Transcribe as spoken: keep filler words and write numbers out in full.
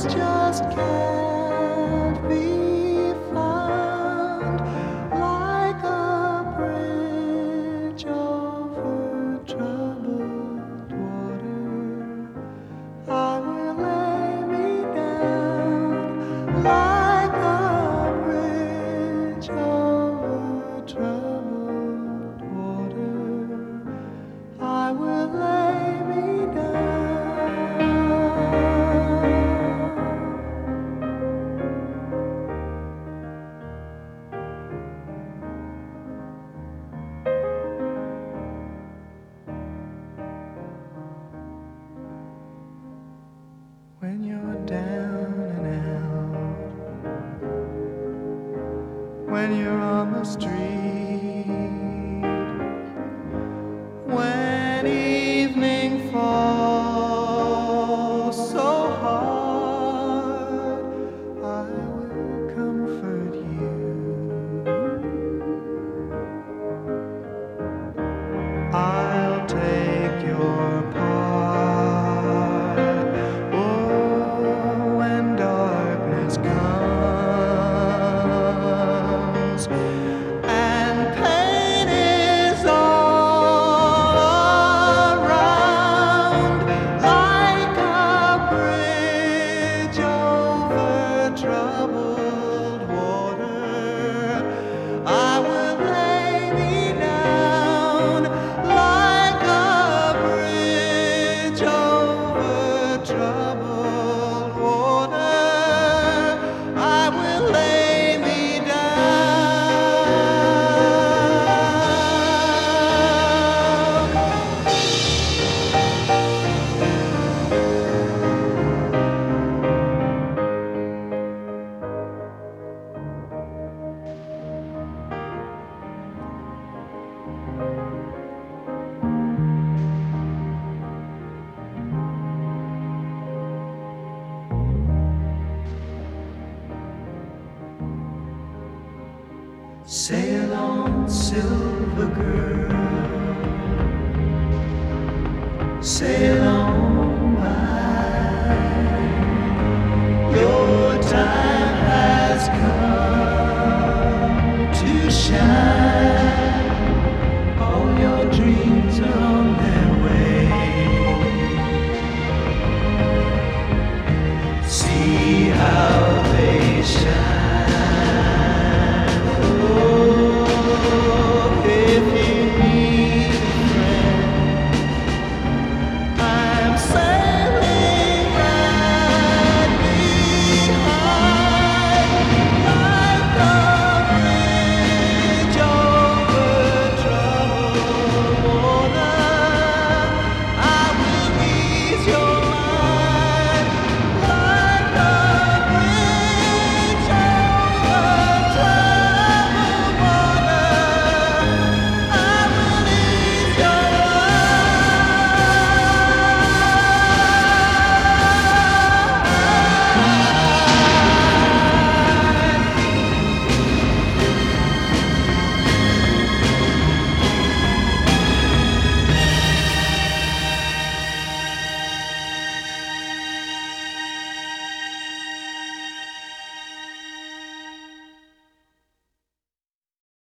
just can't be found, like a bridge over troubled water. I will lay me down, like a bridge over troubled water. I will lay me down. When you're down and out, when you're on the street, when evening falls so hard, I will comfort you. I'll take your part. Oh, when darkness comes and pain is all around, like a bridge over troubled water, I will lay me down, like a bridge over troubled water. I will lay me Sail on, silver girl, sail